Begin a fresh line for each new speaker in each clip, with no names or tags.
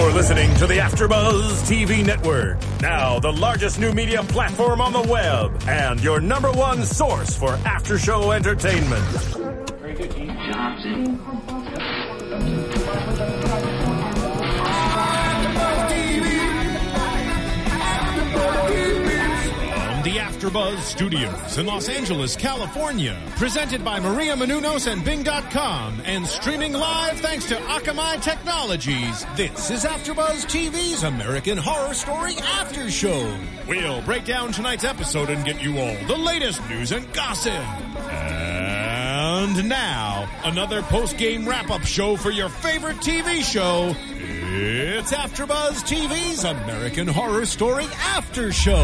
You're listening to the AfterBuzz TV Network, now the largest new media platform on the web, and your number one source for after-show entertainment.
Very good, Keith Johnson.
The AfterBuzz Studios in Los Angeles, California. Presented by Maria Menounos and Bing.com and streaming live thanks to Akamai Technologies. This is AfterBuzz TV's American Horror Story After Show. We'll break down tonight's episode and get you all the latest news and gossip. And now, another post-game wrap-up show for your favorite TV show. It's AfterBuzz TV's American Horror Story After Show.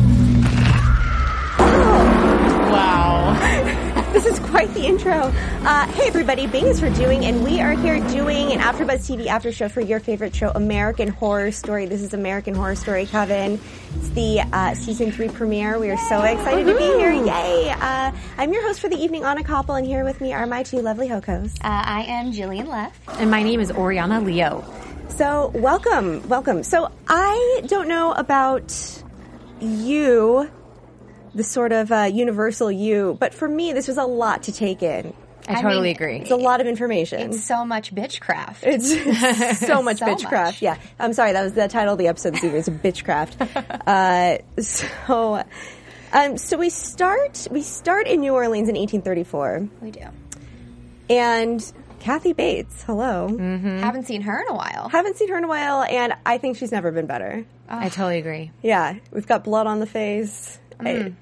Wow. This is quite the intro. Hey everybody, Bing is for doing, and we are here doing an AfterBuzz TV after show for your favorite show, American Horror Story. This is American Horror Story, Kevin. It's the season 3 premiere. We are so excited to be here. Yay! I'm your host for the evening, Anna Koppel, and here with me are my two lovely ho-hosts.
I am Jillian Leff.
And my name is Oriana Leo.
So, welcome. So, I don't know about you, the sort of universal you, but for me, this was a lot to take in.
I totally agree.
It's a lot of information.
It's so much bitchcraft.
It's so much
So
bitchcraft.
much.
Yeah, I'm sorry. That was the title of the episode this evening. It's bitchcraft. So we start in New Orleans in 1834.
We do.
And Kathy Bates, hello.
Mm-hmm. Haven't seen her in a while.
Haven't seen her in a while, and I think she's never been better.
I totally agree.
Yeah, we've got blood on the face. And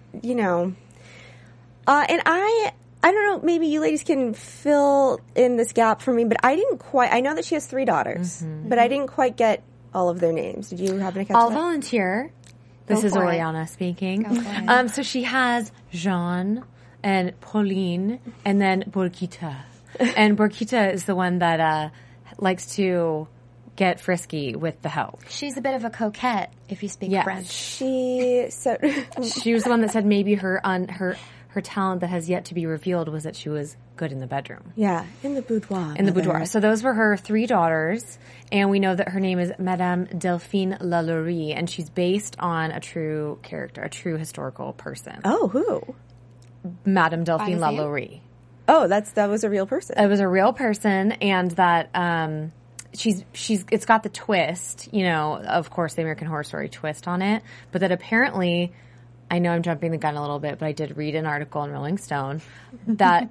I don't know, maybe you ladies can fill in this gap for me, but I know that she has 3 daughters, but I didn't quite get all of their names. Did you happen to catch
I'll
that?
volunteer. This is Oriana speaking. So she has Jean and Pauline and then Borgita. And Borgita is the one that likes to get frisky with the hoe.
She's a bit of a coquette, if you speak French.
She was
the one that said maybe her talent that has yet to be revealed was that she was good in the bedroom.
Yeah, in the boudoir.
In the boudoir. So those were her 3 daughters, and we know that her name is Madame Delphine Lalaurie, and she's based on a true character, a true historical person.
Oh, who?
Madame Delphine Lalaurie.
Oh, that was a real person.
It was a real person, and that it's got the twist, of course, the American Horror Story twist on it, but that apparently, I know I'm jumping the gun a little bit, but I did read an article in Rolling Stone that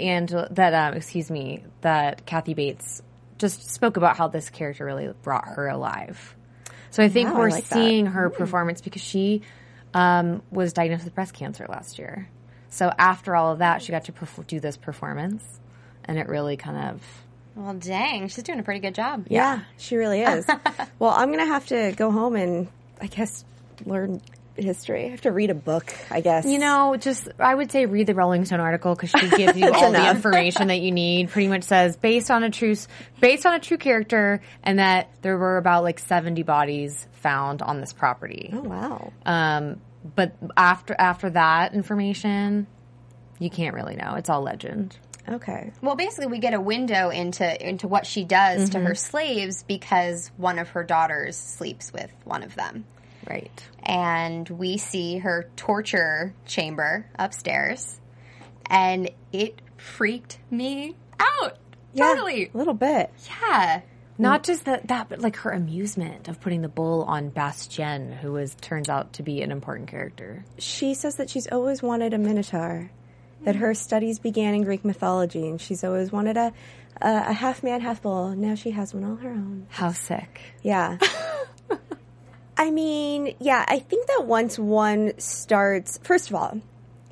Kathy Bates just spoke about how this character really brought her alive. So I think we're seeing her performance because she was diagnosed with breast cancer last year. So after all of that, she got to do this performance, and it really kind of...
Well, dang, she's doing a pretty good job.
Yeah, she really is. Well, I'm going to have to go home and, I guess, learn history. I have to read a book, I guess.
I would say read the Rolling Stone article because she gives you all the information that you need. Pretty much says based on a true character, and that there were about 70 bodies found on this property.
Oh, wow.
But after that information, you can't really know. It's all legend.
Okay.
Well, basically, we get a window into what she does to her slaves because one of her daughters sleeps with one of them.
Right.
And we see her torture chamber upstairs, and it freaked me out.
Yeah,
Totally.
a little bit.
Yeah.
Not just that, but her amusement of putting the bull on Bastien, who turns out to be an important character.
She says that she's always wanted a minotaur, that her studies began in Greek mythology, and she's always wanted a half man, half bull. Now she has one all her own.
How sick.
Yeah. I mean, yeah, I think that once one starts, first of all,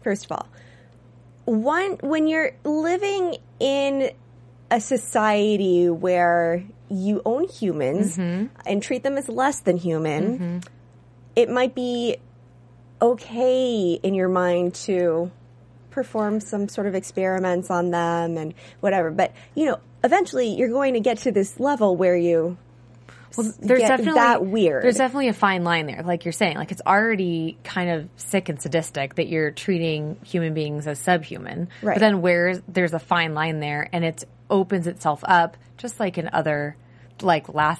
when you're living in a society where you own humans and treat them as less than human, it might be okay in your mind to perform some sort of experiments on them and whatever. But, eventually you're going to get to this level where you
there's
get
definitely
that weird.
There's definitely a fine line there, like you're saying. Like, it's already kind of sick and sadistic that you're treating human beings as subhuman.
Right.
But then there's a fine line there, and it opens itself up, just like in other, like last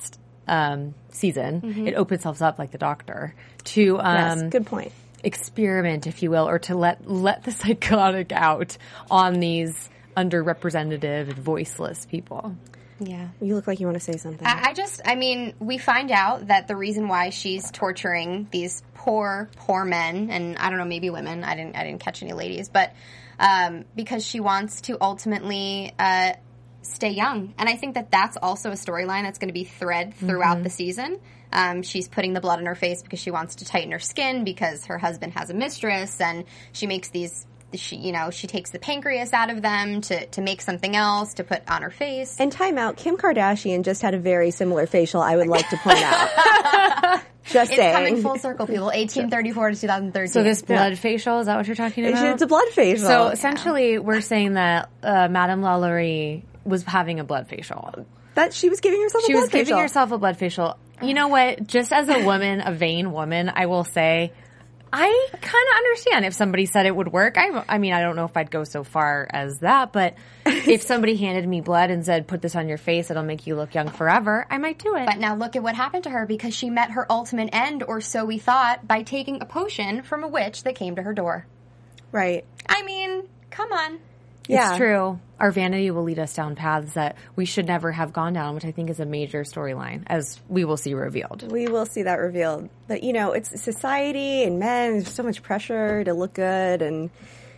season, it opens itself up like the Doctor to
Yes, good point.
experiment, if you will, or to let the psychotic out on these underrepresented and voiceless people.
Yeah.
You look like you want to say something.
I mean, we find out that the reason why she's torturing these poor men, and I don't know, maybe women, I didn't catch any ladies, but because she wants to ultimately stay young. And I think that that's also a storyline that's going to be thread throughout the season. She's putting the blood on her face because she wants to tighten her skin because her husband has a mistress, and she makes these... She takes the pancreas out of them to make something else to put on her face.
And time out, Kim Kardashian just had a very similar facial, I would like to point out. Just saying.
It's coming full circle, people. 1834 to 2013.
So this blood facial, is that what you're talking about?
It's a blood facial.
So essentially, we're saying that Madame LaLaurie was having a blood facial.
That she was giving herself a blood facial.
She was giving herself a blood facial. You know what? Just as a woman, a vain woman, I will say, I kind of understand if somebody said it would work. I mean, I don't know if I'd go so far as that, but if somebody handed me blood and said, put this on your face, it'll make you look young forever, I might do it.
But now look at what happened to her, because she met her ultimate end, or so we thought, by taking a potion from a witch that came to her door.
Right.
I mean, come on.
Yeah.
It's true. Our vanity will lead us down paths that we should never have gone down, which I think is a major storyline, as we will see revealed.
We will see that revealed. But, it's society and men. There's so much pressure to look good, and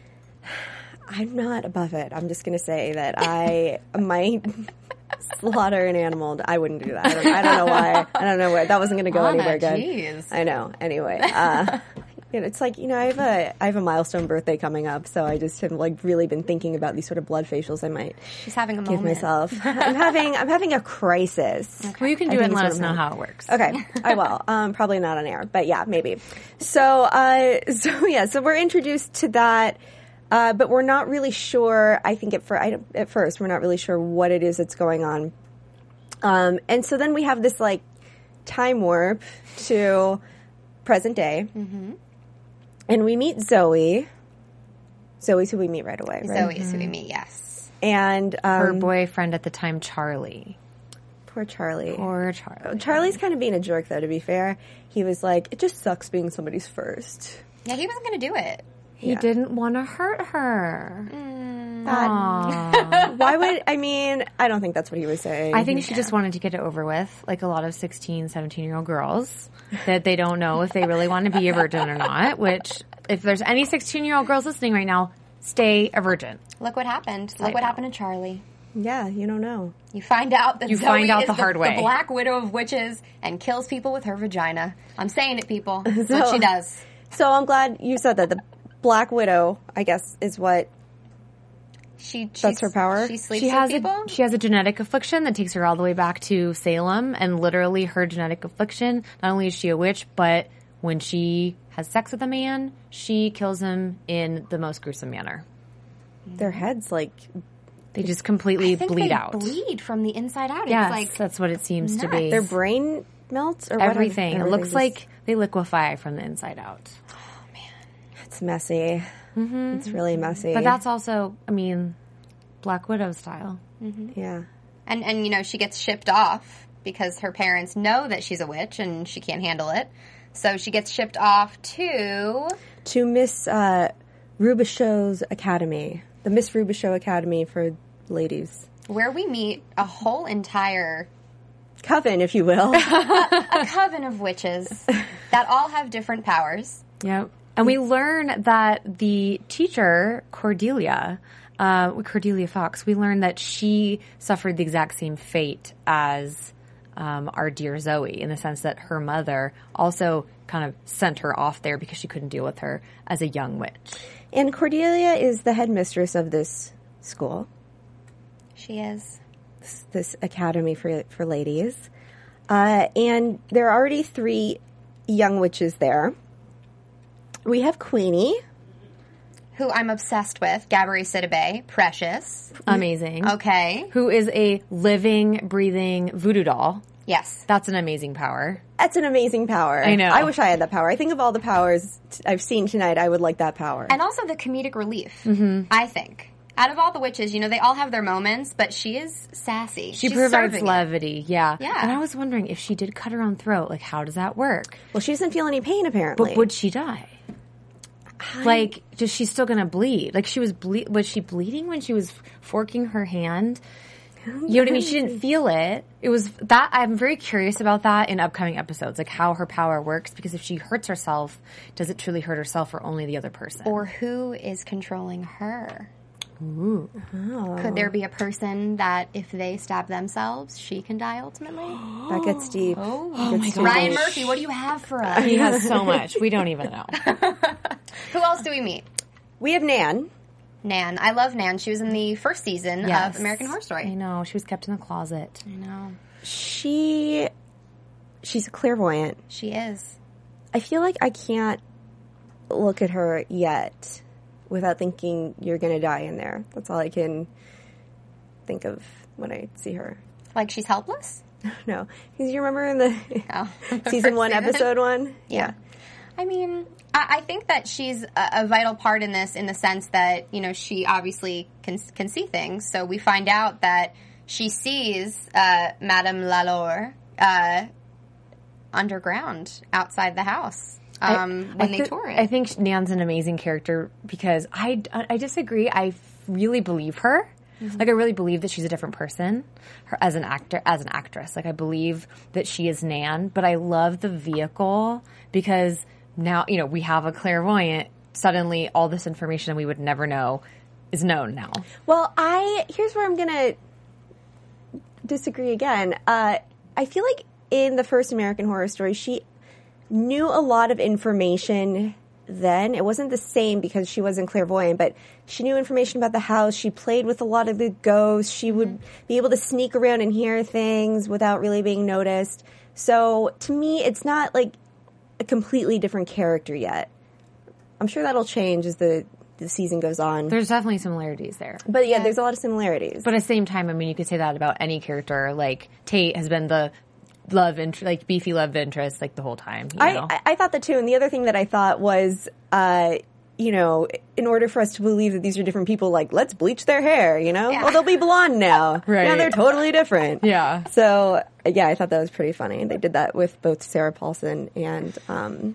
I'm not above it. I'm just going to say that I might slaughter an animal. I wouldn't do that. I don't know why. I don't know where. That wasn't going to go anywhere good.
Geez.
I know. Anyway, it's like, I have a milestone birthday coming up, so I just have really been thinking about these sort of blood facials I might
She's having a
give
moment.
myself. I'm having a crisis.
Well, you can do it and let us know how it works.
Okay, I will. Probably not on air, but yeah, maybe. So we're introduced to that, but we're not really sure. I think at first we're not really sure what it is that's going on, and so then we have this time warp to present day. Mm-hmm. And we meet Zoe. Zoe's who we meet right away, right?
Zoe's who we meet, yes.
And
her boyfriend at the time, Charlie.
Poor Charlie.
Charlie's
kind of being a jerk, though, to be fair. He was like, it just sucks being somebody's first.
Yeah, he wasn't going to do it.
He didn't want to hurt her.
Why would, I don't think that's what he was saying.
I think she just wanted to get it over with, like a lot of 16, 17-year-old girls, that they don't know if they really want to be a virgin or not, which, if there's any 16-year-old girls listening right now, stay a virgin.
Look what happened. Look what happened to Charlie.
Yeah, you don't know.
You find out that Zoe is
the hard way.
The Black Widow of witches and kills people with her vagina. I'm saying it, people. That's what she does.
So I'm glad you said that. The Black Widow, I guess, is what... That's her power?
She sleeps with people?
She has a genetic affliction that takes her all the way back to Salem, and literally her genetic affliction, not only is she a witch, but when she has sex with a man, she kills him in the most gruesome manner.
Their heads,
they just completely bleed out.
Bleed from the inside out.
Yes,
it's
that's what it seems to be.
Their brain melts? Or
everything. It looks like they liquefy from the inside out.
Oh, man.
It's messy. Mm-hmm. It's really messy.
But that's also, Black Widow style.
Mm-hmm. Yeah.
And she gets shipped off because her parents know that she's a witch and she can't handle it. So she gets shipped off to
Miss Rubichaux's Academy. The Miss Rubichaux Academy for ladies.
Where we meet a whole entire...
coven, if you will.
a coven of witches that all have different powers.
Yep. And we learn that the teacher, Cordelia Fox, we learn that she suffered the exact same fate as our dear Zoe, in the sense that her mother also kind of sent her off there because she couldn't deal with her as a young witch.
And Cordelia is the headmistress of this school.
She is.
This academy for ladies. And there are already 3 young witches there. We have Queenie,
who I'm obsessed with, Gabourey Sidibe, precious.
Amazing.
Okay.
Who is a living, breathing voodoo doll.
Yes.
That's an amazing power.
That's an amazing power.
I know.
I wish I had that power. I think of all the powers I've seen tonight, I would like that power.
And also the comedic relief, I think. Out of all the witches, they all have their moments, but she is sassy.
She provides levity, yeah. And I was wondering, if she did cut her own throat, like, how does that work?
Well, she doesn't feel any pain, apparently.
But would she die? Like, is she still going to bleed? Like, was she bleeding when she was forking her hand? You know what I mean? She didn't feel it. It was that. I'm very curious about that in upcoming episodes, like how her power works, because if she hurts herself, does it truly hurt herself or only the other person?
Or who is controlling her?
Ooh.
Oh.
Could there be a person that if they stab themselves, she can die ultimately?
That gets deep.
Oh my God. Ryan Murphy, what do you have for us?
He has so much. We don't even know.
Who else do we meet?
We have Nan.
Nan. I love Nan. She was in the first season of American Horror Story.
I know. She was kept in the closet.
I know.
She's a clairvoyant.
She is.
I feel like I can't look at her yet without thinking you're going to die in there. That's all I can think of when I see her.
Like she's helpless?
No. Because you remember in the season 1,
season?
episode 1?
Yeah. I mean, I think that she's a vital part in this in the sense that, she obviously can see things. So we find out that she sees Madame Lalore underground outside the house. When they tour it.
I think Nan's an amazing character because I disagree. I really believe her. Mm-hmm. Like, I really believe that she's a different person as an actress. Like, I believe that she is Nan, but I love the vehicle because now, we have a clairvoyant. Suddenly, all this information we would never know is known now.
Well, here's where I'm going to disagree again. I feel like in the first American Horror Story, she knew a lot of information then. It wasn't the same because she wasn't clairvoyant, but she knew information about the house. She played with a lot of the ghosts. She would be able to sneak around and hear things without really being noticed. So to me, it's not like a completely different character yet. I'm sure that'll change as the season goes on.
There's definitely similarities there.
But yeah, there's a lot of similarities.
But at the same time, I mean, you could say that about any character. Like, Tate has been the beefy love interest, like, the whole time.
I thought that too. And the other thing that I thought was, in order for us to believe that these are different people, like, let's bleach their hair, Yeah. Oh, they'll be blonde now.
Right.
Now they're totally different.
Yeah.
So, yeah, I thought that was pretty funny. They did that with both Sarah Paulson and,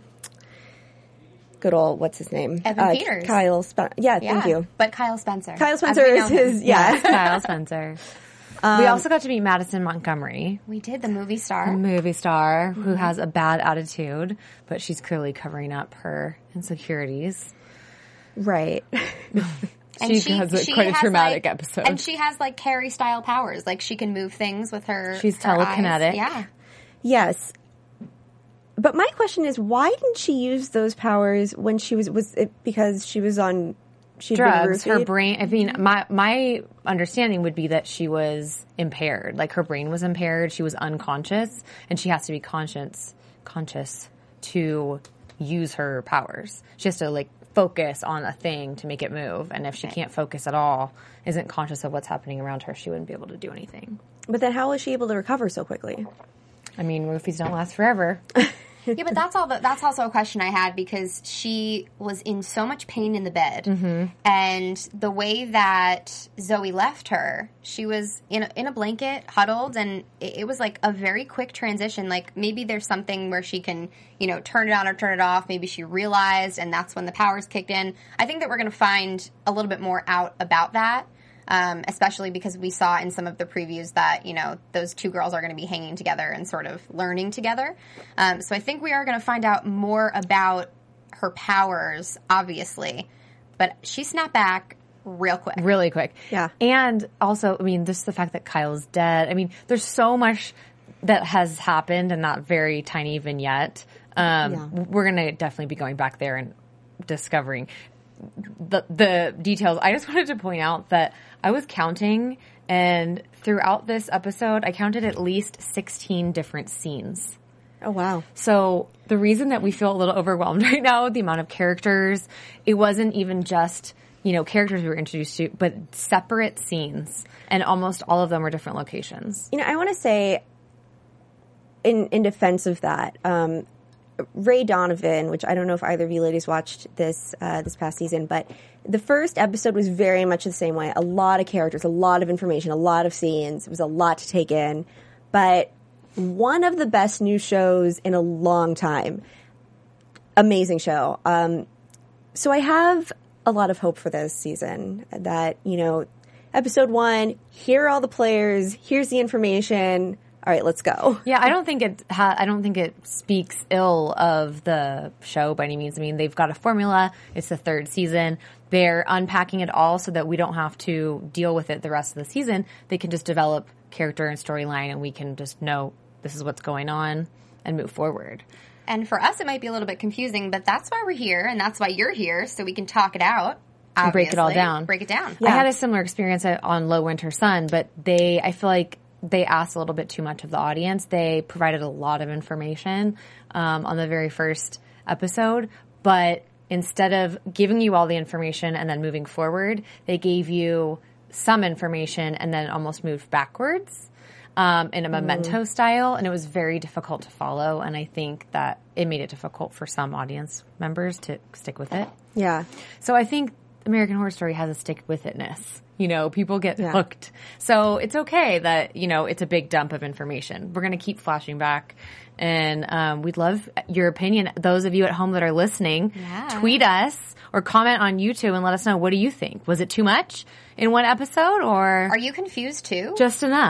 good old, what's his name?
Evan Peters.
Kyle Spencer. Yeah, thank you.
But Kyle Spencer.
Kyle Spencer is his,
Yes, Kyle Spencer. We also got to meet Madison Montgomery.
We did, the movie star.
Who has a bad attitude, but she's clearly covering up her insecurities.
Right.
She has quite a traumatic episode.
And she has, like, Carrie-style powers. Like, she can move things with her
She's telekinetic.
Eyes. Yeah.
Yes. But my question is, why didn't she use those powers when she was it because she was on...
drugs, her brain. I mean, my understanding would be that she was impaired. Like, her brain was impaired. She was unconscious, and she has to be conscious to use her powers. She has to, like, focus on a thing to make it move. And if she can't focus at all, isn't conscious of what's happening around her, she wouldn't be able to do anything.
But then, how was she able to recover so quickly?
I mean, roofies don't last forever.
Yeah, but that's also a question I had because she was in so much pain in the bed, and the way that Zoe left her, she was in a blanket, huddled, and it was like a very quick transition. Like, maybe there's something where she can, turn it on or turn it off. Maybe she realized, and that's when the powers kicked in. I think that we're going to find a little bit more out about that. Especially because we saw in some of the previews that, those two girls are going to be hanging together and sort of learning together. So I think we are going to find out more about her powers, obviously. But she snapped back real quick.
Really quick.
Yeah.
And also, I mean, just the fact that Kyle's dead. I mean, there's so much that has happened in that very tiny vignette. We're going to definitely be going back there and discovering the details. I just wanted to point out that I was counting, and throughout this episode, I counted at least 16 different scenes.
Oh, wow.
So the reason that we feel a little overwhelmed right now with the amount of characters, it wasn't even just, characters we were introduced to, but separate scenes. And almost all of them were different locations.
I want to say, in defense of that, Ray Donovan, which I don't know if either of you ladies watched this past season, but the first episode was very much the same way. A lot of characters, a lot of information, a lot of scenes. It was a lot to take in. But one of the best new shows in a long time. Amazing show. So I have a lot of hope for this season that, episode 1, here are all the players, here's the information. All right, let's go.
Yeah, I don't think it speaks ill of the show by any means. I mean, they've got a formula. It's the 3rd season. They're unpacking it all so that we don't have to deal with it the rest of the season. They can just develop character and storyline, and we can just know this is what's going on and move forward.
And for us, it might be a little bit confusing, but that's why we're here, and that's why you're here, so we can talk it out.
And break it all down.
Break it down.
Yeah. I had a similar experience on Low Winter Sun, but I feel like they asked a little bit too much of the audience. They provided a lot of information on the very first episode, but instead of giving you all the information and then moving forward, they gave you some information and then almost moved backwards in a memento style, and it was very difficult to follow, and I think that it made it difficult for some audience members to stick with it.
Yeah.
So I think American Horror Story has a stick-with-itness. People get hooked. So it's okay that, it's a big dump of information. We're going to keep flashing back. And we'd love your opinion. Those of you at home that are listening, tweet us or comment on YouTube and let us know, what do you think? Was it too much in one episode, or
are you confused too?
Just enough?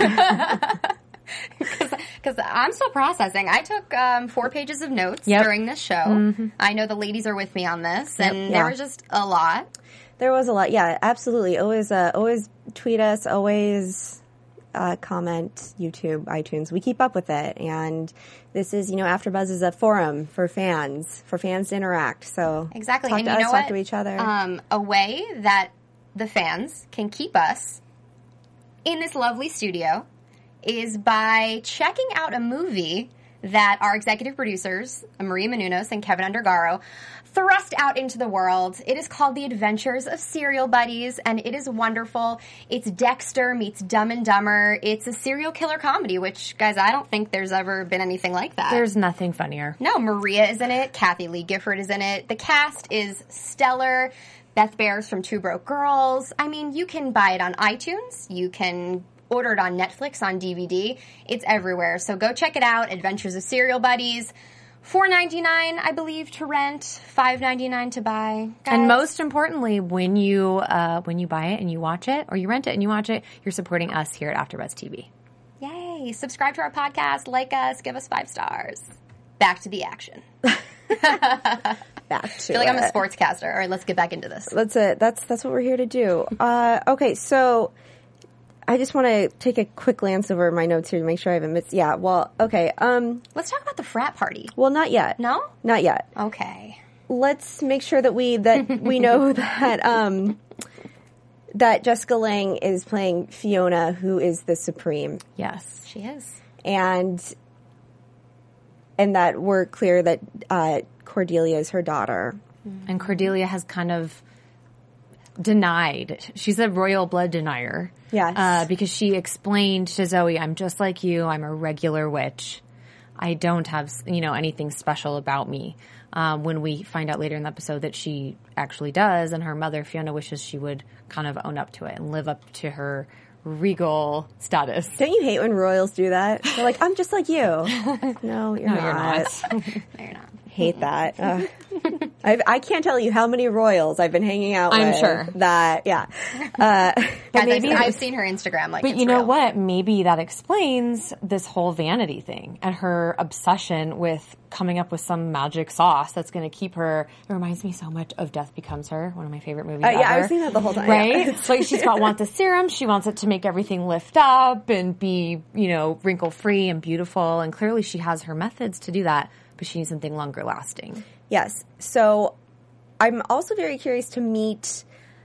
Because I'm still processing. I took 4 pages of notes during this show. Mm-hmm. I know the ladies are with me on this, and there was just a lot.
There was a lot. Yeah, absolutely. Always tweet us. Always comment. YouTube, iTunes. We keep up with it. And this is, AfterBuzz is a forum for fans to interact. So
exactly.
Talk
and
to
you
us,
know
talk
what?
to each other.
A way that the fans can keep us in this lovely studio is by checking out a movie that our executive producers, Maria Menounos and Kevin Undergaro, thrust out into the world. It is called The Adventures of Serial Buddies, and it is wonderful. It's Dexter meets Dumb and Dumber. It's a serial killer comedy, which, guys, I don't think there's ever been anything like that.
There's nothing funnier.
No, Maria is in it. Kathy Lee Gifford is in it. The cast is stellar. Beth Bears from Two Broke Girls. I mean, you can buy it on iTunes. You can order it on Netflix, on DVD. It's everywhere. So go check it out. Adventures of Serial Buddies. $4.99, I believe, to rent. $5.99 to buy. Guys.
And most importantly, when you buy it and you watch it, or you rent it and you watch it, you're supporting us here at AfterBuzz TV.
Yay! Subscribe to our podcast, like us, give us 5 stars. Back to the action.
Back to
I feel like I'm a sportscaster. All right, let's get back into this.
That's it. That's what we're here to do. Okay, so I just want to take a quick glance over my notes here to make sure I haven't missed. Yeah, well, okay.
Let's talk about the frat party.
Well, not yet.
No?
Not yet.
Okay.
Let's make sure that we know that that Jessica Lange is playing Fiona, who is the Supreme.
Yes,
she is.
And that we're clear that Cordelia is her daughter.
And Cordelia has kind of denied. She's a royal blood denier.
Yes.
Because she explained to Zoe, I'm just like you. I'm a regular witch. I don't have, anything special about me. When we find out later in the episode that she actually does, and her mother, Fiona, wishes she would kind of own up to it and live up to her regal status.
Don't you hate when royals do that? They're like, I'm just like you. No, you're not.
No, you're not.
Hate that. I can't tell you how many royals I've been hanging out with.
I'm sure.
That, yeah.
Guys, I've seen her Instagram.
But you know what? Maybe that explains this whole vanity thing and her obsession with coming up with some magic sauce that's going to keep her. It reminds me so much of Death Becomes Her, one of my favorite movies ever.
Yeah, I was thinking that the whole time.
Right?
Yeah.
It's like she's want the serum. She wants it to make everything lift up and be, wrinkle-free and beautiful. And clearly she has her methods to do that, but she needs something longer lasting.
Yes. So I'm also very curious to meet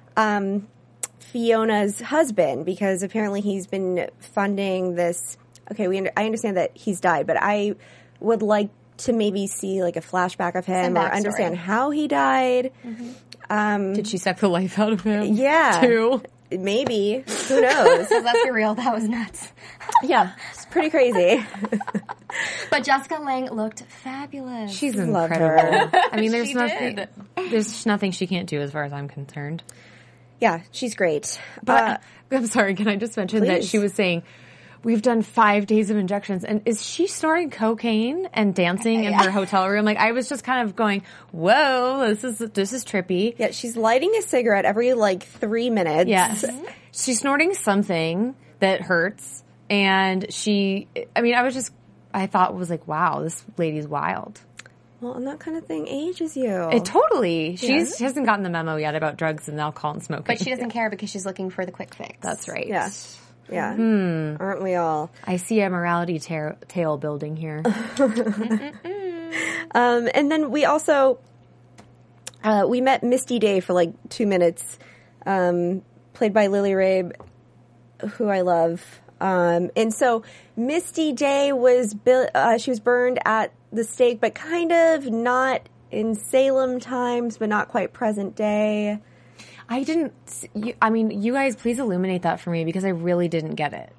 Fiona's husband, because apparently he's been funding this. Okay, I understand that he's died, but I would like to maybe see like a flashback of him or understand how he died.
Mm-hmm.
Did she suck the life out of him?
Yeah.
Too?
Maybe. Who knows?
Let's be real. That was nuts.
Yeah. It's pretty crazy.
But Jessica Lange looked fabulous.
She's
Love
incredible.
her.
I mean, there's
She
nothing.
did.
There's nothing she can't do, as far as I'm concerned.
Yeah, she's great.
But I'm sorry. Can I just mention that
please.
she was saying, "We've done 5 days of injections," and is she snorting cocaine and dancing in her hotel room? Like, I was just kind of going, "Whoa, this is trippy."
Yeah, she's lighting a cigarette every 3 minutes.
Yes, she's snorting something that hurts, and I thought was like, "Wow, this lady's wild."
Well, and that kind of thing ages you.
It totally. She hasn't gotten the memo yet about drugs and alcohol and smoking.
But she doesn't care because she's looking for the quick fix.
That's right.
Yes. Yeah. Aren't we all?
I see a morality tale building here.
And then we also we met Misty Day for 2 minutes, played by Lily Rabe, who I love. And so Misty Day was she was burned at the stake, but kind of not in Salem times, but not quite present day.
I didn't. You guys, please illuminate that for me because I really didn't get it.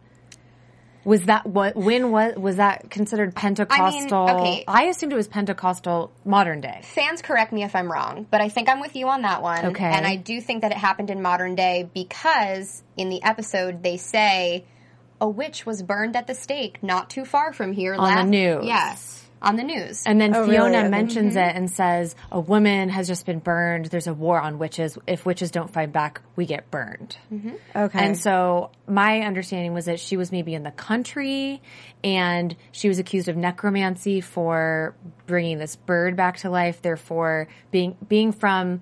Was that was that considered Pentecostal?
okay.
I assumed it was Pentecostal modern day.
Fans correct me if I'm wrong, but I think I'm with you on that one.
Okay.
And I do think that it happened in modern day because in the episode they say a witch was burned at the stake not too far from here.
On the news.
Yes. On the news.
And then Fiona
really?
mentions it and says, a woman has just been burned. There's a war on witches. If witches don't fight back, we get burned.
Okay.
And so my understanding was that she was maybe in the country and she was accused of necromancy for bringing this bird back to life. Therefore, being from,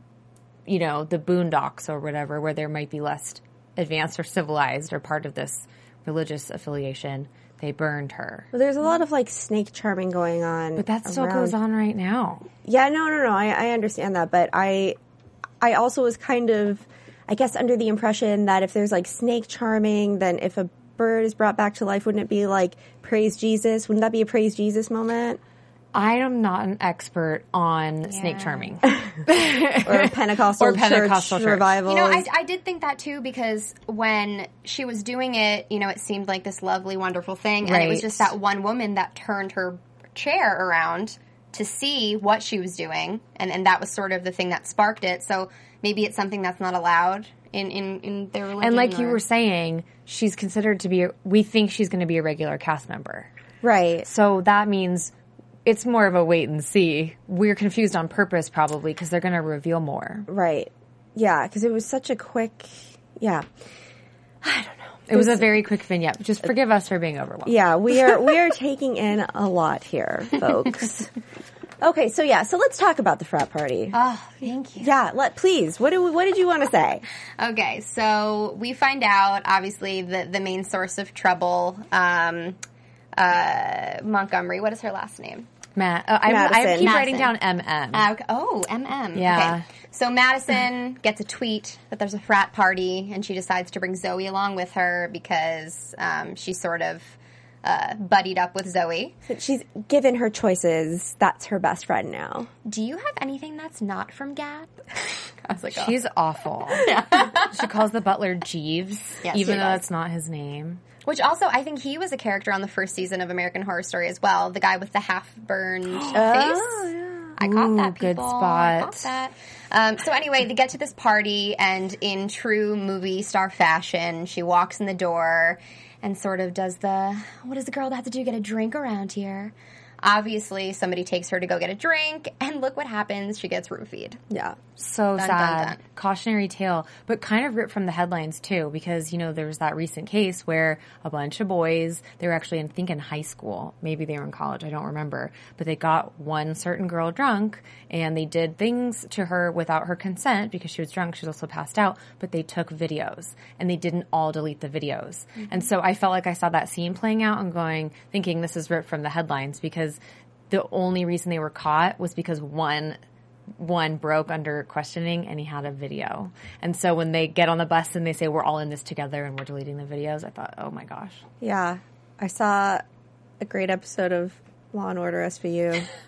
the boondocks or whatever, where there might be less advanced or civilized or part of this religious affiliation, they burned her.
Well, there's a lot of snake charming going on.
But that still
around.
goes on right now.
Yeah, no. I understand that, but I also was kind of, I guess, under the impression that if there's snake charming, then if a bird is brought back to life, wouldn't it be praise Jesus? Wouldn't that be a praise Jesus moment?
I am not an expert on snake charming.
Or Pentecostal, church revival.
I did think that too because when she was doing it, it seemed like this lovely, wonderful thing. And it was
Right.
just that one woman that turned her chair around to see what she was doing. And that was sort of the thing that sparked it. So maybe it's something that's not allowed in their religion.
And like you were saying, she's considered to be, we think she's going to be a regular cast member.
Right.
So that means it's more of a wait and see. We're confused on purpose probably because they're going to reveal more.
Right. Yeah, because it was such a quick, I don't know.
It was a very quick vignette. Just forgive us for being overwhelmed.
Yeah, we are taking in a lot here, folks. Okay, so let's talk about the frat party.
Oh, thank you.
Yeah, please. What did you want to say?
Okay, so we find out, obviously, the main source of trouble, Montgomery. What is her last name?
Madison.
keep writing down MM.
Okay. Oh, MM.
Yeah.
Okay. So Madison gets a tweet that there's a frat party, and she decides to bring Zoe along with her because she's sort of buddied up with Zoe.
She's given her choices. That's her best friend now.
Do you have anything that's not from Gap? I was like, oh.
She's awful. She calls the butler Jeeves,
Yes,
even
she
though
does.
that's not his name.
Which also, I think he was a character on the first season of American Horror Story as well. The guy with the half-burned face. I caught that, people.
Good spot.
I caught that. So anyway, they get to this party, and in true movie star fashion, she walks in the door and sort of does what does the girl have to do? Get a drink around here? Obviously, somebody takes her to go get a drink, and look what happens. She gets roofied.
Yeah.
So
Dun,
sad.
dun, dun.
Cautionary tale, but kind of ripped from the headlines too, because, there was that recent case where a bunch of boys, they were actually, I think in high school, maybe they were in college, I don't remember, but they got one certain girl drunk and they did things to her without her consent because she was drunk, she was also passed out, but they took videos and they didn't all delete the videos. Mm-hmm. And so I felt like I saw that scene playing out and thinking this is ripped from the headlines because the only reason they were caught was because one broke under questioning and he had a video. And so when they get on the bus and they say we're all in this together and we're deleting the videos, I thought, oh my gosh.
Yeah. I saw a great episode of Law and Order SVU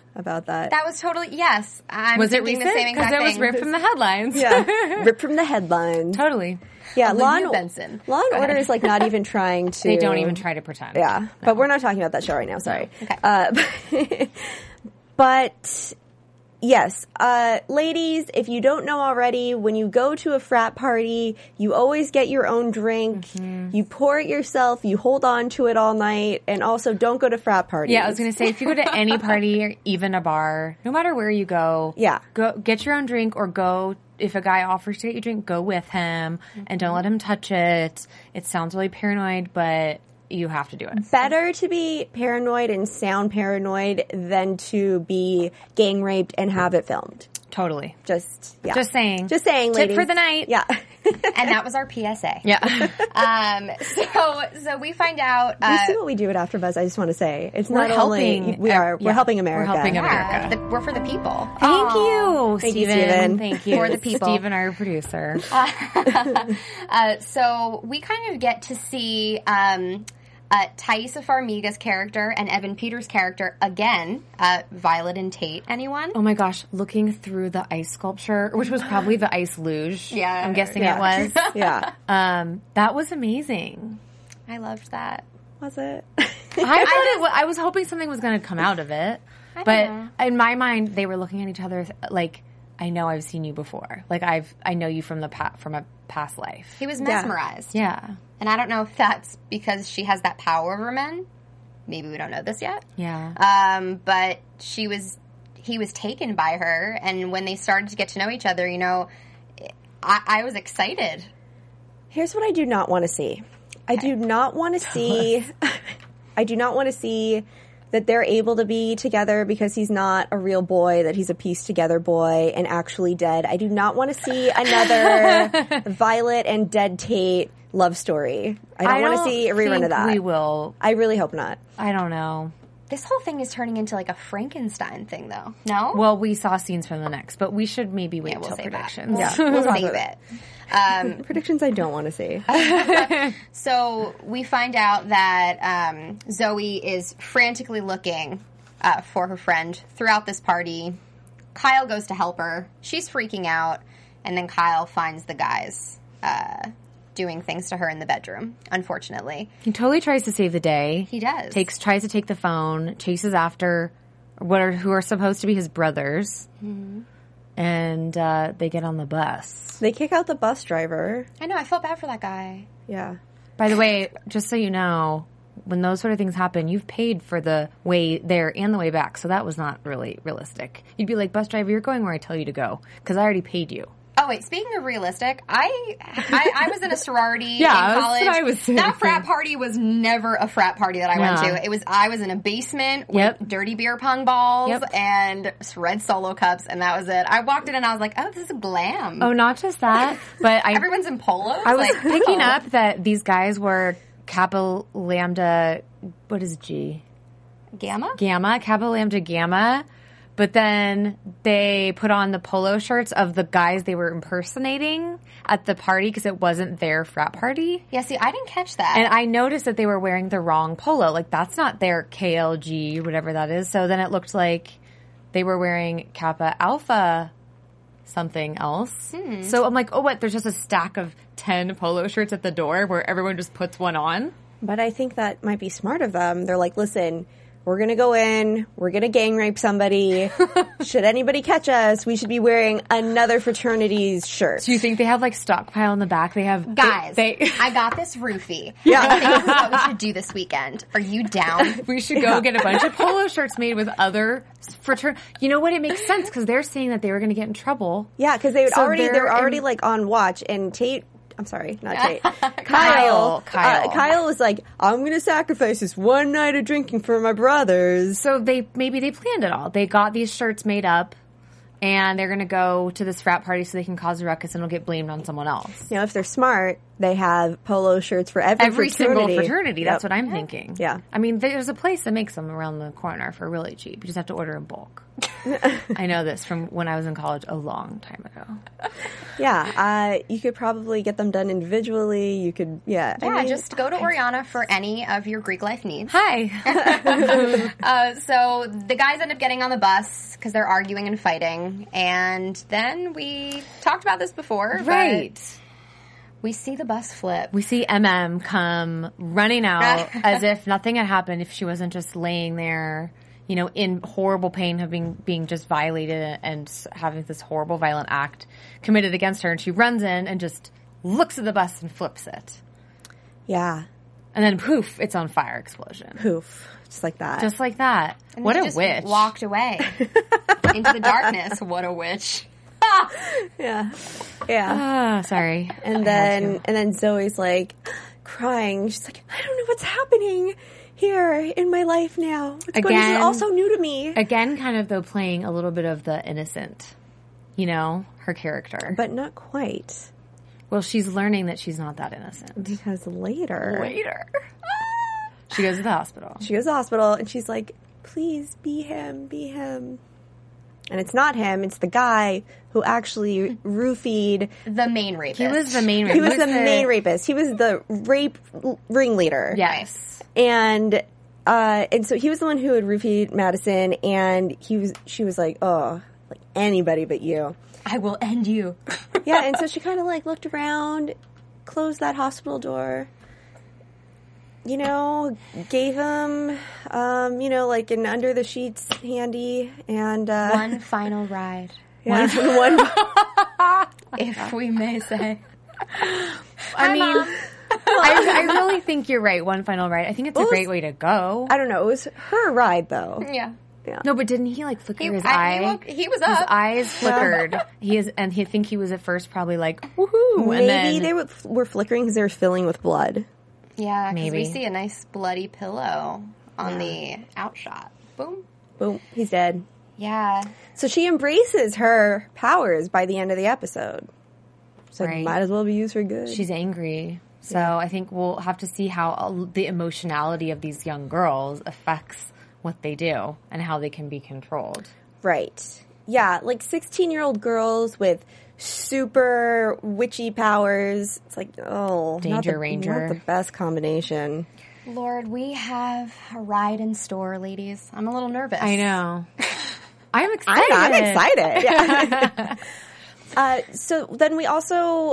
about that.
That was totally, yes. I'm
Was it
thinking
recent?
the same
Because
exact
it was
thing.
ripped from the headlines.
Yeah, ripped from the headlines.
Totally.
Yeah,
Olivia Benson.
Law and Order is like not even trying to.
They don't even try to pretend.
Yeah, but we're not talking about that show right now. Sorry.
Okay.
But yes, ladies, if you don't know already, when you go to a frat party, you always get your own drink. You pour it yourself. You hold on to it all night, and also don't go to frat parties.
Yeah, I was going to say, if you go to any party or even a bar, no matter where you go, go get your own drink or go. If a guy offers to get you a drink, go with him and don't let him touch it. It sounds really paranoid, but you have to do it.
Better to be paranoid and sound paranoid than to be gang raped and have it filmed.
Totally.
Just
saying.
Just saying, ladies.
Tip for the night.
Yeah.
And that was our PSA.
Yeah.
So we find out.
You see what we do at AfterBuzz. I just want to say it's
We're
not
helping.
only we're helping America.
We're helping
Yeah,
America.
we're for the people.
Thank you,
Thank you,
Steven.
Steven.
Thank you.
For the people.
Steven, our producer.
So we kind of get to see Taissa Farmiga's character and Evan Peters' character again, Violet and Tate. Anyone?
Oh my gosh, looking through the ice sculpture, which was probably the ice luge.
Yeah.
I'm guessing
Yeah.
it was.
Yeah.
That was amazing.
I loved that.
Was it?
I was hoping something was going to come out of it. But in my mind, they were looking at each other like, I know I've seen you before. Like I know you from from a past life.
He was mesmerized.
Yeah.
And I don't know if that's because she has that power over men. Maybe we don't know this yet.
Yeah.
But he was taken by her, and when they started to get to know each other, you know, I was excited.
Here's what I do not want to see. I do not want to see. I do not want to see that they're able to be together because he's not a real boy, that he's a pieced together boy and actually dead. I do not want to see another Violet and dead Tate love story. I don't want to see a rerun of that.
We will.
I really hope not.
I don't know.
This whole thing is turning into like a Frankenstein thing, though. No?
Well, we saw scenes from the next, but we should maybe wait
we'll
till
save that.
predictions.
We'll save it.
Predictions I don't want to see.
So we find out that Zoe is frantically looking for her friend throughout this party. Kyle goes to help her. She's freaking out. And then Kyle finds the guys doing things to her in the bedroom, unfortunately.
He totally tries to save the day.
He does.
Tries to take the phone, chases after who are supposed to be his brothers. Mm-hmm. And they get on the bus.
They kick out the bus driver.
I know. I felt bad for that guy.
Yeah.
By the way, just so you know, when those sort of things happen, you've paid for the way there and the way back. So that was not really realistic. You'd be like, bus driver, you're going where I tell you to go because I already paid you.
Oh, wait, speaking of realistic, I was in a sorority in
that's
college.
what I was saying.
That frat party was never a frat party that I went to. I was in a basement with dirty beer pong balls and red Solo cups, and that was it. I walked in and I was like, oh, this is glam.
Oh, not just that, but
everyone's in polos.
I was picking up that these guys were Kappa Lambda, what is G?
Gamma?
Kappa Lambda Gamma. But then they put on the polo shirts of the guys they were impersonating at the party because it wasn't their frat party.
Yeah, see, I didn't catch that.
And I noticed that they were wearing the wrong polo. Like, that's not their KLG, whatever that is. So then it looked like they were wearing Kappa Alpha something else. So I'm like, oh, what? There's just a stack of 10 polo shirts at the door where everyone just puts one on?
But I think that might be smart of them. They're like, listen, we're going to go in. We're going to gang rape somebody. Should anybody catch us, we should be wearing another fraternity's shirt.
Do you think they have, like, stockpile in the back? They have...
Guys, I got this roofie. Yeah. I think this is what we should do this weekend. Are you down?
We should go get a bunch of polo shirts made with other fraternities. You know what? It makes sense because they're saying that they were going to get in trouble.
Yeah, because they were already like on watch, and Tate... I'm sorry, not Tate. Kyle was like, I'm going to sacrifice this one night of drinking for my brothers.
So maybe they planned it all. They got these shirts made up, and they're going to go to this frat party so they can cause a ruckus and it'll get blamed on someone else.
You know, if they're smart, They have polo shirts for every
single fraternity. That's what I'm thinking.
Yeah.
I mean, there's a place that makes them around the corner for really cheap. You just have to order in bulk. I know this from when I was in college a long time ago.
Yeah. You could probably get them done individually. You could,
I mean, just go to Oriana for any of your Greek life needs.
Hi.
So the guys end up getting on the bus because they're arguing and fighting. And then we talked about this before.
Right.
We see the bus flip.
We see MM come running out as if nothing had happened, if she wasn't just laying there, you know, in horrible pain of being just violated and having this horrible violent act committed against her. And she runs in and just looks at the bus and flips it.
Yeah.
And then poof, it's on fire explosion.
Poof. Just like that.
Just like that.
And
What
she
a
just
witch.
Walked away into the darkness. What a witch.
Yeah. Yeah.
Sorry.
And then Zoe's like crying. She's like, I don't know what's happening here in my life now. This is all so new to me.
Again, kind of though playing a little bit of the innocent, you know, her character.
But not quite.
Well, she's learning that she's not that innocent.
Because later.
She goes to the hospital.
She goes to the hospital and she's like, please be him, be him. And it's not him, it's the guy who actually roofied.
The main rapist.
He was the main rapist.
He was the main rapist. He was the rape ringleader.
Yes.
And so he was the one who had roofied Madison, and she was like, oh, like anybody but you.
I will end you.
Yeah, and so she kind of like looked around, closed that hospital door, you know, gave him, you know, like an under the sheets handy, and
one final ride.
Yeah,
if we may say.
I mean, I really think you're right. One final ride. I think it's a great way to go.
I don't know. It was her ride, though.
Yeah.
No, but didn't he like flicker his eye?
He was up.
His eyes flickered. I think he was at first probably like woohoo.
Maybe they were flickering because they were filling with blood.
Yeah, because
Maybe.
we see a nice bloody pillow on the outshot. Boom.
Boom. He's dead.
Yeah.
So she embraces her powers by the end of the episode. So it might as well be used for good.
She's angry. So I think we'll have to see how the emotionality of these young girls affects what they do and how they can be controlled.
Right. Yeah, like 16-year-old girls with super witchy powers. It's like,
Danger Ranger.
Not the best combination.
Lord, we have a ride in store, ladies. I'm a little nervous.
I know. I'm excited.
I'm excited. Yeah. So then we also,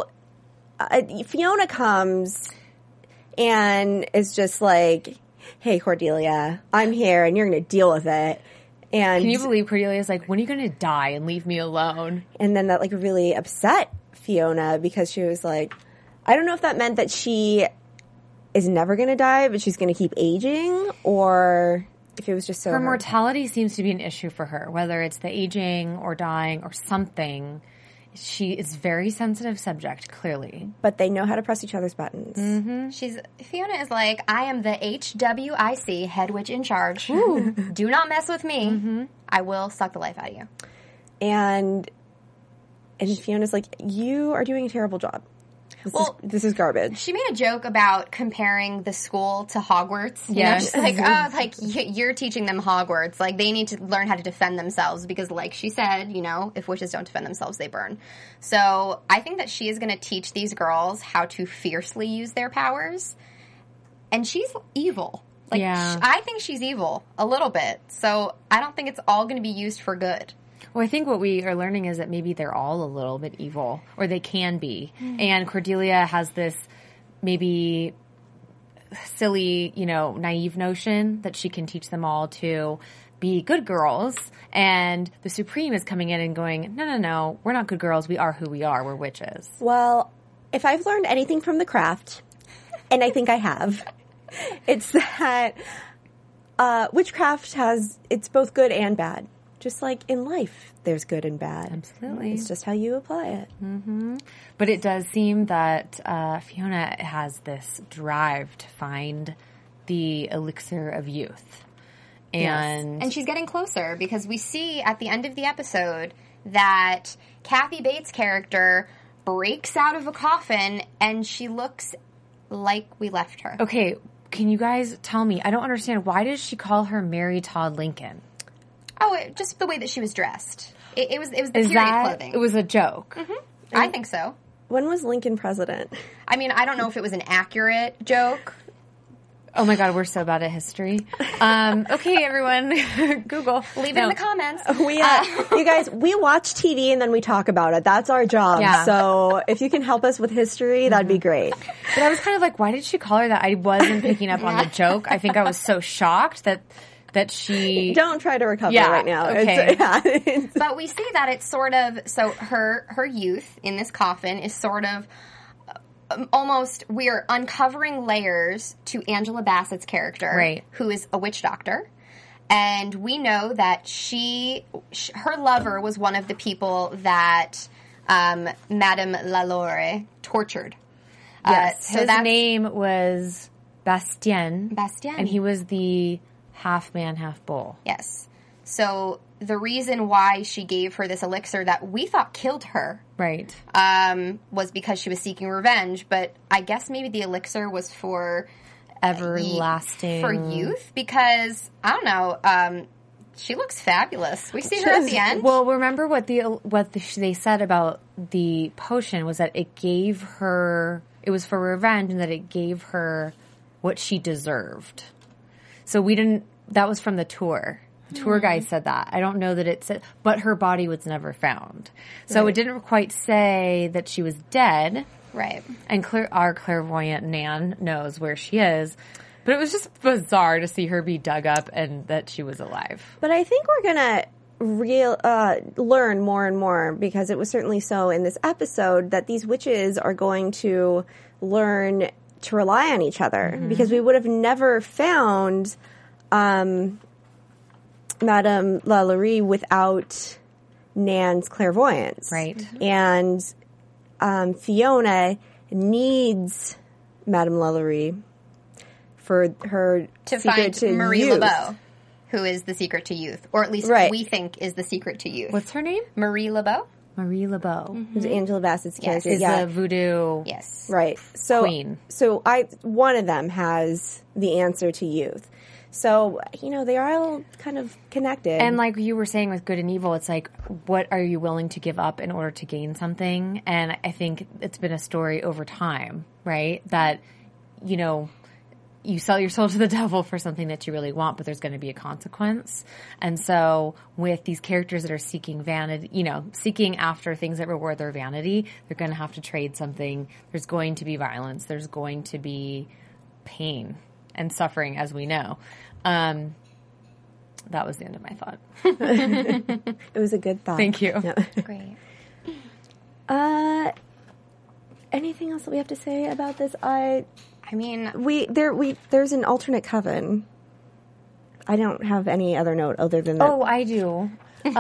Fiona comes and is just like, hey, Cordelia, I'm here and you're going to deal with it. And
can you believe Cordelia's like, when are you going to die and leave me alone?
And then that like really upset Fiona because she was like, I don't know if that meant that she is never going to die, but she's going to keep aging, or if it was just so
her mortality seems to be an issue for her, whether it's the aging or dying or something. She is a very sensitive subject, clearly.
But they know how to press each other's buttons.
Mm-hmm. Fiona is like, I am the HWIC, head witch in charge. Ooh. Do not mess with me. Mm-hmm. I will suck the life out of you.
And Fiona's like, you are doing a terrible job. This is garbage.
She made a joke about comparing the school to Hogwarts. Yeah, she's like, you're teaching them Hogwarts. Like, they need to learn how to defend themselves because, like she said, you know, if witches don't defend themselves, they burn. So I think that she is going to teach these girls how to fiercely use their powers. And she's evil. Like, I think she's evil a little bit. So I don't think it's all going to be used for good.
Well, I think what we are learning is that maybe they're all a little bit evil, or they can be. Mm-hmm. And Cordelia has this maybe silly, you know, naive notion that she can teach them all to be good girls. And the Supreme is coming in and going, no, we're not good girls. We are who we are. We're witches.
Well, if I've learned anything from The Craft, and I think I have, it's that witchcraft it's both good and bad. Just like in life, there's good and bad.
Absolutely.
It's just how you apply it.
Mm-hmm. But it does seem that Fiona has this drive to find the elixir of youth. And
she's getting closer because we see at the end of the episode that Kathy Bates' character breaks out of a coffin, and she looks like we left her.
Okay, can you guys tell me? I don't understand. Why does she call her Mary Todd Lincoln?
Oh, just the way that she was dressed. It was the period clothing.
It was a joke.
Mm-hmm. I think so.
When was Lincoln president?
I mean, I don't know if it was an accurate joke.
Oh my God, we're so bad at history. Okay, everyone, Google.
Leave it in the comments.
You guys, we watch TV and then we talk about it. That's our job.
Yeah.
So if you can help us with history, that'd be great.
But I was kind of like, why did she call her that? I wasn't picking up on the joke. I think I was so shocked that she...
Don't try to recover right now.
Okay.
But we see that it's sort of... So her youth in this coffin is sort of... almost, we are uncovering layers to Angela Bassett's character,
right,
who is a witch doctor. And we know that her lover was one of the people that Madame Lalaurie tortured.
Yes, his name was Bastien.
Bastien.
And he was the half man, half bull.
Yes. So the reason why she gave her this elixir that we thought killed her,
right,
was because she was seeking revenge. But I guess maybe the elixir was for
everlasting,
for youth. Because I don't know, she looks fabulous. We see her at the end.
Well, remember what they said about the potion was that it gave her, it was for revenge, and that it gave her what she deserved. So we didn't. That was from the tour. The tour guide said that. I don't know that it said, but her body was never found. So it didn't quite say that she was dead.
Right.
And our clairvoyant Nan knows where she is. But it was just bizarre to see her be dug up and that she was alive.
But I think we're going to learn more and more, because it was certainly so in this episode, that these witches are going to learn to rely on each other. Because we would have never found... Madame Lalaurie without Nan's clairvoyance.
Right.
And Fiona needs Madame Lalaurie for her
to
secret
find
to
Marie
youth.
Laveau, who is the secret to youth. Or at least we think is the secret to youth.
What's her name?
Marie Laveau.
Marie Laveau.
Who's Angela Bassett's character.
Is the voodoo
right. So,
queen.
So one of them has the answer to youth. So, they are all kind of connected.
And like you were saying with good and evil, it's like, what are you willing to give up in order to gain something? And I think it's been a story over time, right? That, you sell your soul to the devil for something that you really want, but there's going to be a consequence. And so with these characters that are seeking vanity, seeking after things that reward their vanity, they're going to have to trade something. There's going to be violence. There's going to be pain and suffering, as we know. That was the end of my thought.
It was a good thought.
Thank you.
Yeah.
Great.
Anything else that we have to say about this? There's an alternate coven. I don't have any other note other than that.
Oh, I do.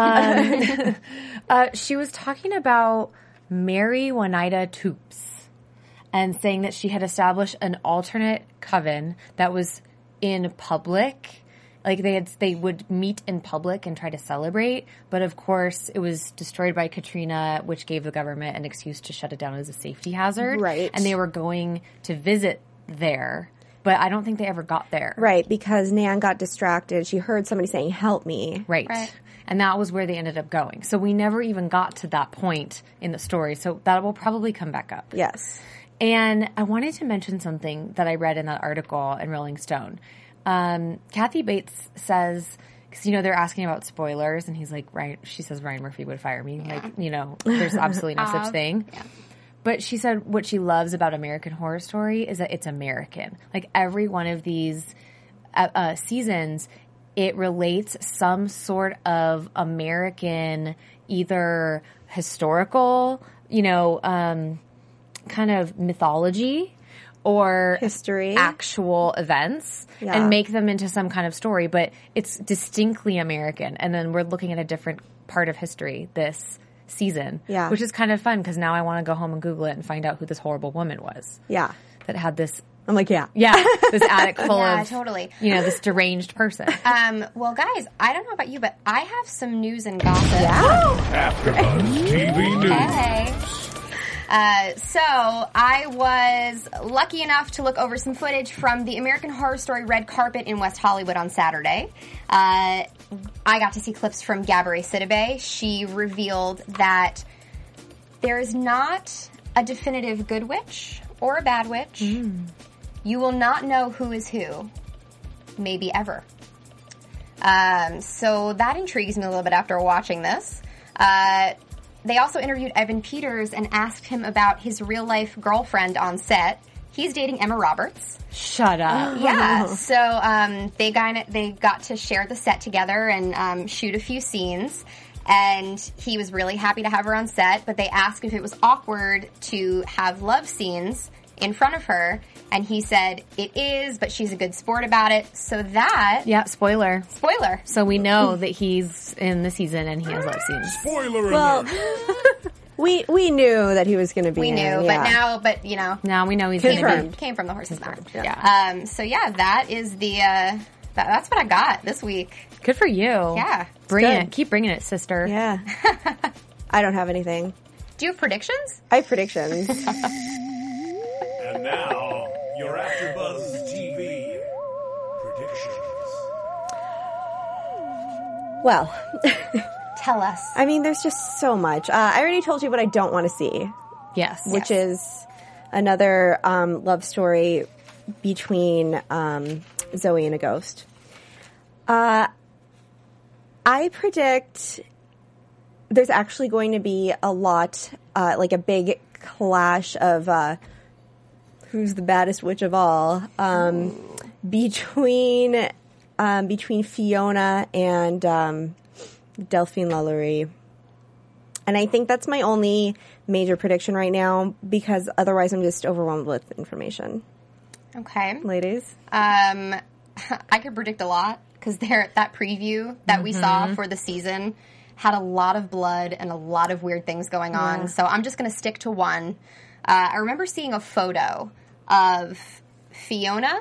She was talking about Mary Juanita Toops and saying that she had established an alternate coven that was in public. Like they would meet in public and try to celebrate, but of course it was destroyed by Katrina, which gave the government an excuse to shut it down as a safety hazard.
Right.
And they were going to visit there, but I don't think they ever got there.
Right, because Nan got distracted. She heard somebody saying, "Help me."
Right. And that was where they ended up going. So we never even got to that point in the story. So that will probably come back up.
Yes.
And I wanted to mention something that I read in that article in Rolling Stone. Kathy Bates says, because, they're asking about spoilers, and he's like, she says Ryan Murphy would fire me. Yeah. Like, there's absolutely no such thing. Yeah. But she said what she loves about American Horror Story is that it's American. Like, every one of these seasons, it relates some sort of American, either historical, kind of mythology or
history,
actual events, and make them into some kind of story. But it's distinctly American. And then we're looking at a different part of history this season, which is kind of fun because now I want to go home and Google it and find out who this horrible woman was.
Yeah.
That had this.
I'm like, this
attic full of,
totally.
This deranged person.
Well, guys, I don't know about you, but I have some news and gossip.
AfterBuzz TV News.
Hey. So I was lucky enough to look over some footage from the American Horror Story red carpet in West Hollywood on Saturday. I got to see clips from Gabourey Sidibe. She revealed that there is not a definitive good witch or a bad witch. You will not know who is who, maybe ever. So that intrigues me a little bit after watching this. They also interviewed Evan Peters and asked him about his real-life girlfriend on set. He's dating Emma Roberts.
Shut up.
Yeah. So they got to share the set together and shoot a few scenes. And he was really happy to have her on set, but they asked if it was awkward to have love scenes in front of her. And he said, it is, but she's a good sport about it. So that...
Yeah, spoiler.
Spoiler.
So we know that he's in the season and he has love scenes.
Spoiler
Well,
alert.
we knew that he was going to be
We knew,
in,
but you know...
Now we know he's
Confirmed.
Came from the horse's mouth.
Yeah.
So yeah, that is the... that's what I got this week.
Good for you.
Yeah.
Bring
good.
it. Keep bringing it, sister.
Yeah. I don't have anything.
Do you have predictions?
I have predictions.
And now, your AfterBuzz TV predictions.
Well,
Tell us.
I mean, there's just so much. I already told you what I don't want to see,
Yes.
which is another love story between Zoe and a ghost. I predict there's actually going to be a lot, like a big clash of who's the baddest witch of all between Fiona and Delphine Lalaurie. And I think that's my only major prediction right now because otherwise I'm just overwhelmed with information.
Okay.
Ladies?
I could predict a lot because that preview that we saw for the season had a lot of blood and a lot of weird things going on. So I'm just going to stick to one. I remember seeing a photo of Fiona,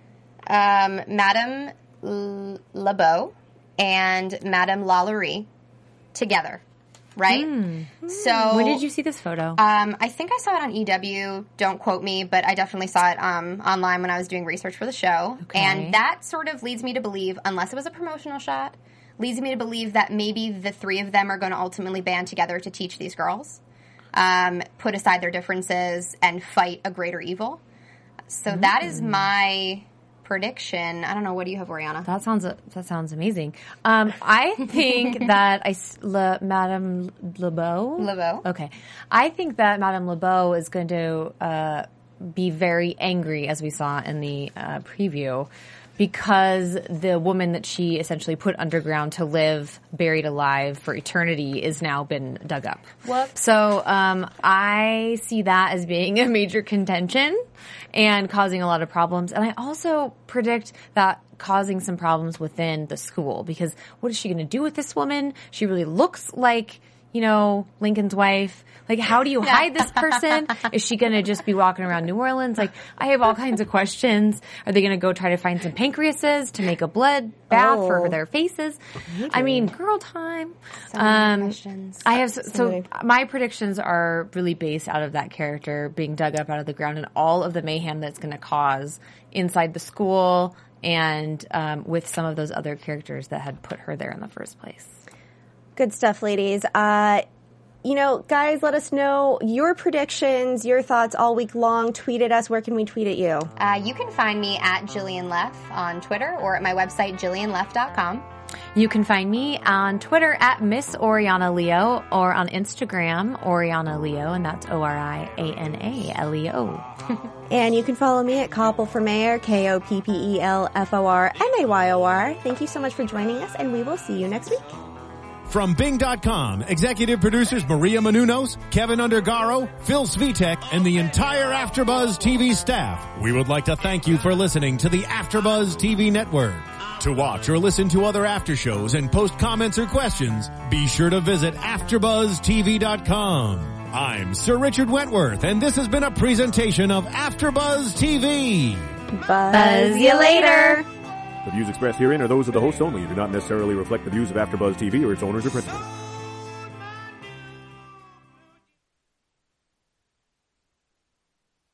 Madame LeBeau, and Madame Lalaurie together, right? So
When did you see this photo?
I think I saw it on EW. Don't quote me, but I definitely saw it online when I was doing research for the show.
Okay.
And that sort of leads me to believe, unless it was a promotional shot, leads me to believe that maybe the three of them are going to ultimately band together to teach these girls, put aside their differences, and fight a greater evil. So that is my prediction. I don't know. What do you have, Oriana?
That sounds amazing. I think that Madame LeBeau.
LeBeau.
Okay, I think that Madame LeBeau is going to be very angry, as we saw in the preview, because the woman that she essentially put underground to live buried alive for eternity is now been dug up.
Whoops.
So I see that as being a major contention and causing a lot of problems. And I also predict that causing some problems within the school, because what is she going to do with this woman? She really looks like, Lincoln's wife. Like, how do you hide this person? Is she going to just be walking around New Orleans? Like, I have all kinds of questions. Are they going to go try to find some pancreases to make a blood bath for their faces? I mean, girl time.
So many questions.
I have, so my predictions are really based out of that character being dug up out of the ground and all of the mayhem that's going to cause inside the school and with some of those other characters that had put her there in the first place.
Good stuff, ladies. Guys, let us know your predictions, your thoughts all week long. Tweet at us. Where can we tweet at you?
You can find me at Jillian Leff on Twitter or at my website, JillianLeff.com.
You can find me on Twitter at Miss Oriana Leo or on Instagram, Oriana Leo, and that's ORIANALEO.
And you can follow me at Koppel for Mayor, KOPPELFORMAYOR. Thank you so much for joining us, and we will see you next week.
From Bing.com, executive producers Maria Menounos, Kevin Undergaro, Phil Svitek, and the entire AfterBuzz TV staff, we would like to thank you for listening to the AfterBuzz TV network. To watch or listen to other after shows and post comments or questions, be sure to visit AfterBuzzTV.com. I'm Sir Richard Wentworth, and this has been a presentation of AfterBuzz TV.
Buzz you later.
The views expressed herein are those of the hosts only and do not necessarily reflect the views of AfterBuzz TV or its owners or principals.